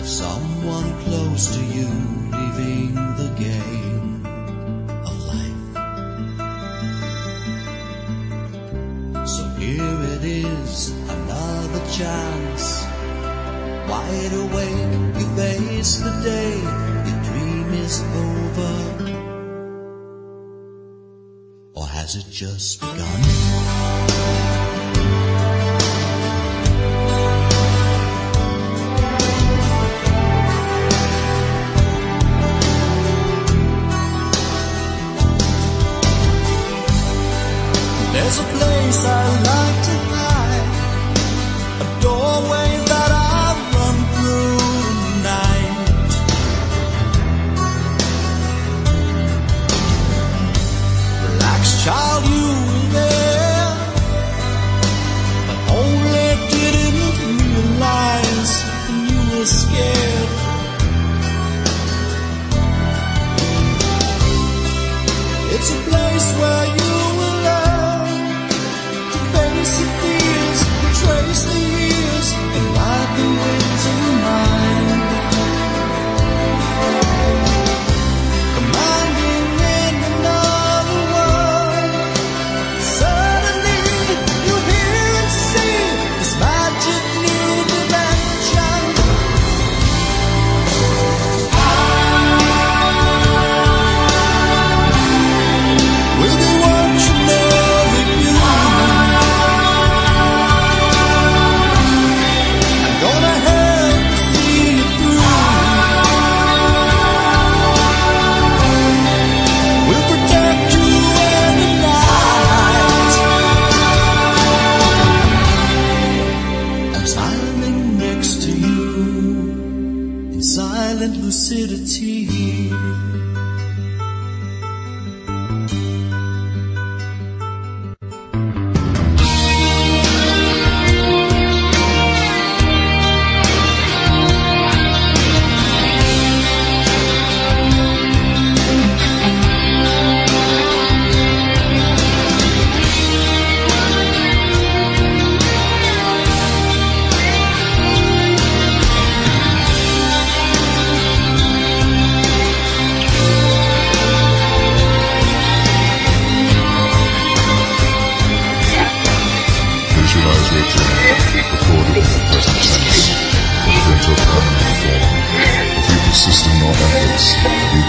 someone close to you leaving the game of life. So here it is, another chance. Wide awake, you face the day, your dream is over. Or has it just begun? There's a place I like to hide, a doorway that I run through tonight. Relax, child, you were there, but only didn't realize when you were scared. It's a place where you will learn to face your fears, trace the years, and ride the winds of your mind. Commanding in another world, suddenly you hear and see this magic new dimension. We'll be watching over you. I'm gonna help you see it through. We'll protect you in the night. I'm smiling next to you in silent lucidity. Visualize your dream, recorded in the present tense, put it into a permanent form. If you persist in your efforts, you